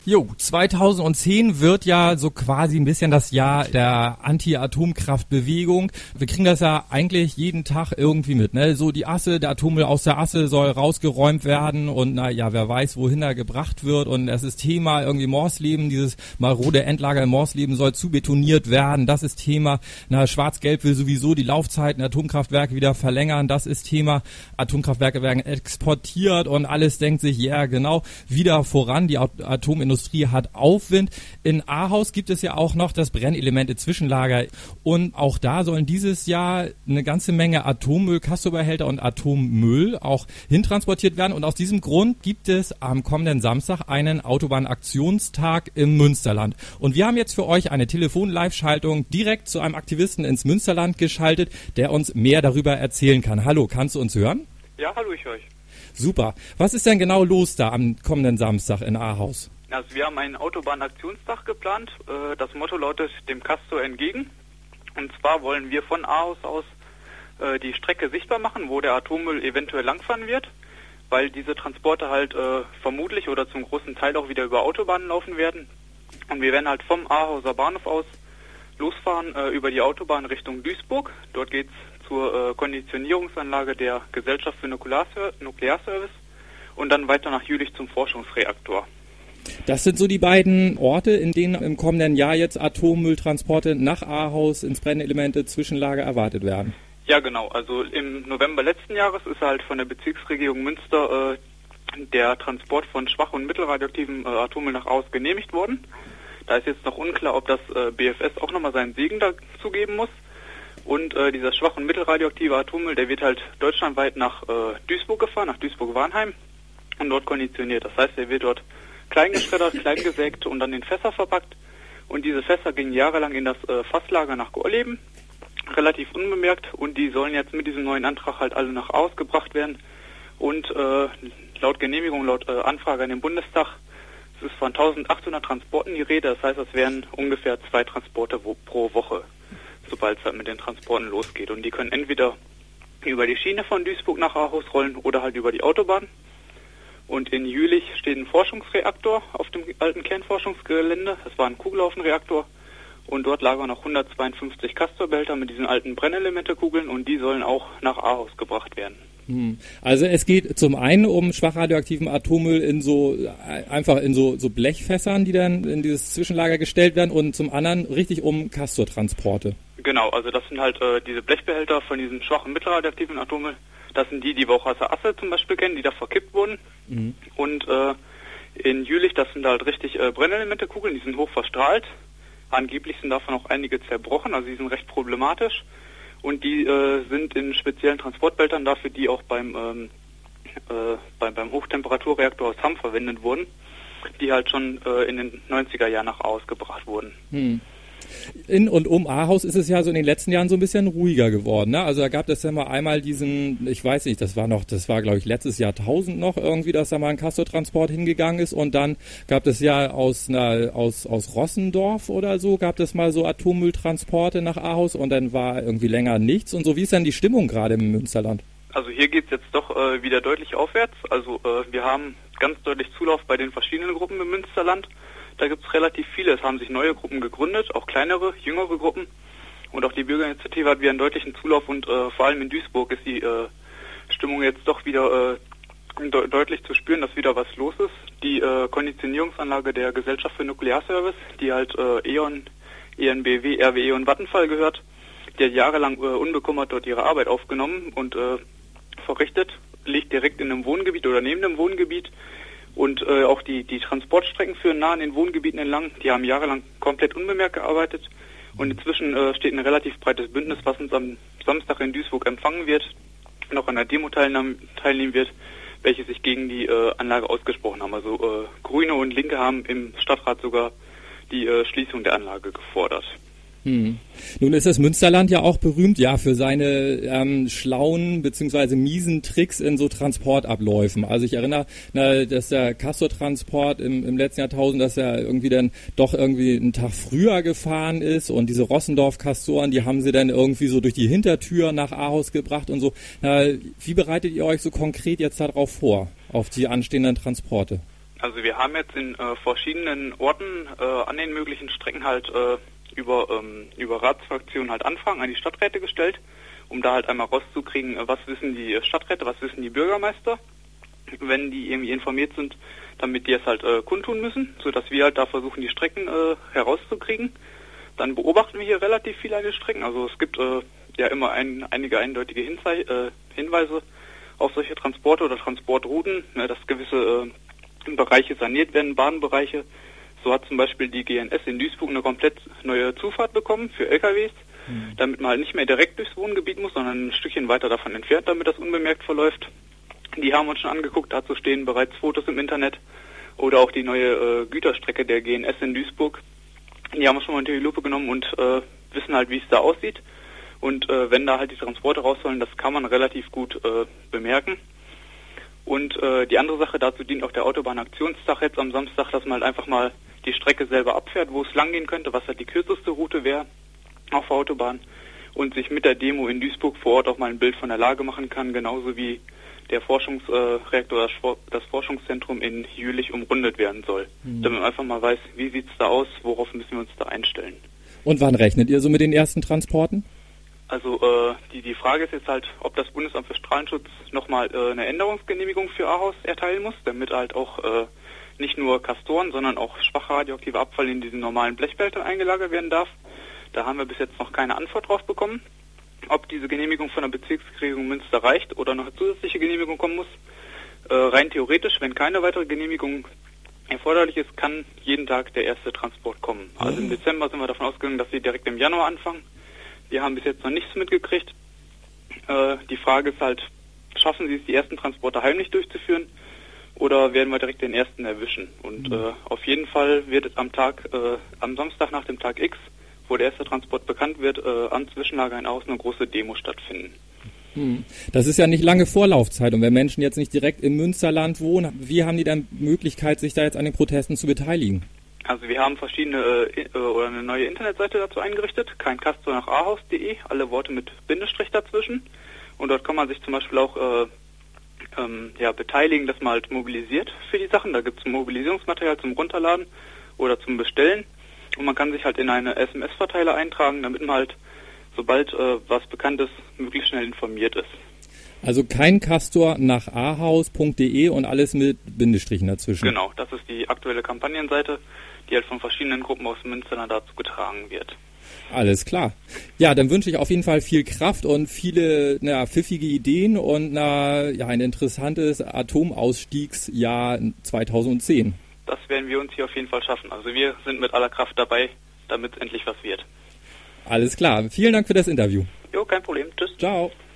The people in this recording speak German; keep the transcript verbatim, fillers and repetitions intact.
Jo, zweitausendzehn wird ja so quasi ein bisschen das Jahr der Anti-Atomkraft-Bewegung. Wir kriegen das ja eigentlich jeden Tag irgendwie mit, ne? So die Asse, der Atommüll aus der Asse soll rausgeräumt werden und na ja, wer weiß, wohin er gebracht wird. Und das ist Thema irgendwie Morsleben, dieses marode Endlager in Morsleben soll zubetoniert werden. Das ist Thema, na Schwarz-Gelb will sowieso die Laufzeiten der Atomkraftwerke wieder verlängern. Das ist Thema, Atomkraftwerke werden exportiert und alles denkt sich, ja genau, wieder voran, die Atomindustrie Industrie hat Aufwind. In Ahaus gibt es ja auch noch das Brennelemente-Zwischenlager und auch da sollen dieses Jahr eine ganze Menge Atommüll, Castor-Behälter und Atommüll auch hintransportiert werden und aus diesem Grund gibt es am kommenden Samstag einen Autobahnaktionstag im Münsterland. Und wir haben jetzt für euch eine Telefon-Live-Schaltung direkt zu einem Aktivisten ins Münsterland geschaltet, der uns mehr darüber erzählen kann. Hallo, kannst du uns hören? Ja, hallo, ich höre euch. Super. Was ist denn genau los da am kommenden Samstag in Ahaus? Also wir haben einen Autobahnaktionstag geplant. Das Motto lautet dem Castor entgegen. Und zwar wollen wir von Ahaus aus die Strecke sichtbar machen, wo der Atommüll eventuell langfahren wird, weil diese Transporte halt vermutlich oder zum großen Teil auch wieder über Autobahnen laufen werden. Und wir werden halt vom Ahauser Bahnhof aus losfahren über die Autobahn Richtung Duisburg. Dort geht es zur Konditionierungsanlage der Gesellschaft für Nuklearservice und dann weiter nach Jülich zum Forschungsreaktor. Das sind so die beiden Orte, in denen im kommenden Jahr jetzt Atommülltransporte nach Ahaus ins Brennelemente-Zwischenlager erwartet werden. Ja, genau. Also im November letzten Jahres ist halt von der Bezirksregierung Münster äh, der Transport von schwach- und mittelradioaktivem äh, Atommüll nach Ahaus genehmigt worden. Da ist jetzt noch unklar, ob das äh, B F S auch nochmal seinen Segen dazu geben muss. Und äh, dieser schwach- und mittelradioaktive Atommüll, der wird halt deutschlandweit nach äh, Duisburg gefahren, nach Duisburg-Warnheim und dort konditioniert. Das heißt, er wird dort klein geschreddert, klein gesägt und dann in Fässer verpackt. Und diese Fässer gingen jahrelang in das äh, Fasslager nach Gorleben, relativ unbemerkt. Und die sollen jetzt mit diesem neuen Antrag halt alle nach Ahaus gebracht werden. Und äh, laut Genehmigung, laut äh, Anfrage an den Bundestag, es ist von eintausendachthundert Transporten die Rede. Das heißt, es wären ungefähr zwei Transporte wo, pro Woche, sobald es halt mit den Transporten losgeht. Und die können entweder über die Schiene von Duisburg nach Ahaus rollen oder halt über die Autobahn. Und in Jülich steht ein Forschungsreaktor auf dem alten Kernforschungsgelände. Das war ein Kugellaufenreaktor. Und dort lagern noch hundertzweiundfünfzig Castor-Behälter mit diesen alten Brennelemente-Kugeln und die sollen auch nach Ahaus gebracht werden. Also es geht zum einen um schwach radioaktiven Atommüll in so einfach in so, so Blechfässern, die dann in dieses Zwischenlager gestellt werden und zum anderen richtig um Castor-Transporte. Genau, also das sind halt äh, diese Blechbehälter von diesem schwachen mittelradioaktiven Atommüll. Das sind die, die wir auch aus der Asse zum Beispiel kennen, die da verkippt wurden. Mhm. Und äh, in Jülich, das sind halt richtig äh, Brennelemente-Kugeln, die sind hoch verstrahlt. Angeblich sind davon auch einige zerbrochen, also die sind recht problematisch. Und die äh, sind in speziellen Transportbehältern dafür, die auch beim, ähm, äh, beim, beim Hochtemperaturreaktor aus Hamm verwendet wurden, die halt schon äh, in den neunziger Jahren nach Ahaus gebracht wurden. Mhm. In und um Ahaus ist es ja so in den letzten Jahren so ein bisschen ruhiger geworden, ne? Also da gab es ja mal einmal diesen, ich weiß nicht, das war noch, das war glaube ich letztes Jahrtausend noch irgendwie, dass da mal ein Castor-Transport hingegangen ist und dann gab es ja aus, na, aus, aus Rossendorf oder so, gab es mal so Atommülltransporte nach Ahaus und dann war irgendwie länger nichts und so. Wie ist denn die Stimmung gerade im Münsterland? Also hier geht es jetzt doch äh, wieder deutlich aufwärts. Also äh, wir haben ganz deutlich Zulauf bei den verschiedenen Gruppen im Münsterland. Da gibt es relativ viele. Es haben sich neue Gruppen gegründet, auch kleinere, jüngere Gruppen. Und auch die Bürgerinitiative hat wieder einen deutlichen Zulauf. Und äh, vor allem in Duisburg ist die äh, Stimmung jetzt doch wieder äh, de- deutlich zu spüren, dass wieder was los ist. Die äh, Konditionierungsanlage der Gesellschaft für Nuklearservice, die halt äh, E O N, E N B W, R W E und Vattenfall gehört, die hat jahrelang äh, unbekümmert dort ihre Arbeit aufgenommen und äh, verrichtet, liegt direkt in einem Wohngebiet oder neben dem Wohngebiet. Und äh, auch die, die Transportstrecken führen nah an den Wohngebieten entlang. Die haben jahrelang komplett unbemerkt gearbeitet. Und inzwischen äh, steht ein relativ breites Bündnis, was uns am Samstag in Duisburg empfangen wird, noch an der Demo teilnehmen, teilnehmen wird, welche sich gegen die äh, Anlage ausgesprochen haben. Also äh, Grüne und Linke haben im Stadtrat sogar die äh, Schließung der Anlage gefordert. Hm. Nun ist das Münsterland ja auch berühmt, ja, für seine ähm, schlauen bzw. miesen Tricks in so Transportabläufen. Also ich erinnere, na, dass der Castor-Transport im, im letzten Jahrtausend, dass er irgendwie dann doch irgendwie einen Tag früher gefahren ist und diese Rossendorf-Castoren, die haben sie dann irgendwie so durch die Hintertür nach Ahaus gebracht und so. Na, wie bereitet ihr euch so konkret jetzt darauf vor, auf die anstehenden Transporte? Also wir haben jetzt in äh, verschiedenen Orten äh, an den möglichen Strecken halt äh, über, ähm, über Ratsfraktionen halt Anfragen an die Stadträte gestellt, um da halt einmal rauszukriegen, äh, was wissen die Stadträte, was wissen die Bürgermeister, wenn die irgendwie informiert sind, damit die es halt äh, kundtun müssen, sodass wir halt da versuchen, die Strecken äh, herauszukriegen. Dann beobachten wir hier relativ viele an den Strecken. Also es gibt äh, ja immer ein, einige eindeutige Hinzei- äh, Hinweise auf solche Transporte oder Transportrouten, ne, dass gewisse äh, Bereiche saniert werden, Bahnbereiche. So hat zum Beispiel die G N S in Duisburg eine komplett neue Zufahrt bekommen für L K Ws, mhm. damit man halt nicht mehr direkt durchs Wohngebiet muss, sondern ein Stückchen weiter davon entfernt, damit das unbemerkt verläuft. Die haben wir uns schon angeguckt, dazu stehen bereits Fotos im Internet. Oder auch die neue äh, Güterstrecke der G N S in Duisburg. Die haben wir schon mal unter die Lupe genommen und äh, wissen halt, wie es da aussieht. Und äh, wenn da halt die Transporte raus sollen, das kann man relativ gut äh, bemerken. Und äh, die andere Sache, dazu dient auch der Autobahnaktionstag jetzt am Samstag, dass man halt einfach mal die Strecke selber abfährt, wo es lang gehen könnte, was halt die kürzeste Route wäre auf der Autobahn. Und sich mit der Demo in Duisburg vor Ort auch mal ein Bild von der Lage machen kann, genauso wie der Forschungsreaktor, äh, das Forschungszentrum in Jülich umrundet werden soll. Mhm. Damit man einfach mal weiß, wie sieht es da aus, worauf müssen wir uns da einstellen. Und wann rechnet ihr so mit den ersten Transporten? Also äh, die, die Frage ist jetzt halt, ob das Bundesamt für Strahlenschutz nochmal äh, eine Änderungsgenehmigung für Ahaus erteilen muss, damit halt auch äh, nicht nur Castoren, sondern auch schwacher radioaktiver Abfall in diesen normalen Blechbehältern eingelagert werden darf. Da haben wir bis jetzt noch keine Antwort drauf bekommen. Ob diese Genehmigung von der Bezirksregierung Münster reicht oder noch eine zusätzliche Genehmigung kommen muss. Äh, rein theoretisch, wenn keine weitere Genehmigung erforderlich ist, kann jeden Tag der erste Transport kommen. Also im Dezember sind wir davon ausgegangen, dass sie direkt im Januar anfangen. Wir haben bis jetzt noch nichts mitgekriegt. Äh, die Frage ist halt, schaffen sie es, die ersten Transporte heimlich durchzuführen oder werden wir direkt den ersten erwischen? Und mhm. äh, auf jeden Fall wird es am Tag, äh, am Samstag nach dem Tag X, wo der erste Transport bekannt wird, äh, am Zwischenlager in Ahaus eine große Demo stattfinden. Hm. Das ist ja nicht lange Vorlaufzeit. Und wenn Menschen jetzt nicht direkt im Münsterland wohnen, wie haben die dann Möglichkeit, sich da jetzt an den Protesten zu beteiligen? Also wir haben verschiedene äh, oder eine neue Internetseite dazu eingerichtet, kein Castor nach ahaus punkt de, alle Worte mit Bindestrich dazwischen. Und dort kann man sich zum Beispiel auch äh, ähm, ja, beteiligen, dass man halt mobilisiert für die Sachen. Da gibt es Mobilisierungsmaterial zum Runterladen oder zum Bestellen. Und man kann sich halt in eine S M S-Verteiler eintragen, damit man halt, sobald äh, was bekannt ist, möglichst schnell informiert ist. Also kein Castor nach ahaus punkt de und alles mit Bindestrichen dazwischen. Genau, das ist die aktuelle Kampagnenseite, die halt von verschiedenen Gruppen aus Münster dazu getragen wird. Alles klar. Ja, dann wünsche ich auf jeden Fall viel Kraft und viele na, pfiffige Ideen und na, ja, ein interessantes Atomausstiegsjahr zweitausendzehn. Das werden wir uns hier auf jeden Fall schaffen. Also wir sind mit aller Kraft dabei, damit endlich was wird. Alles klar. Vielen Dank für das Interview. Jo, kein Problem. Tschüss. Ciao.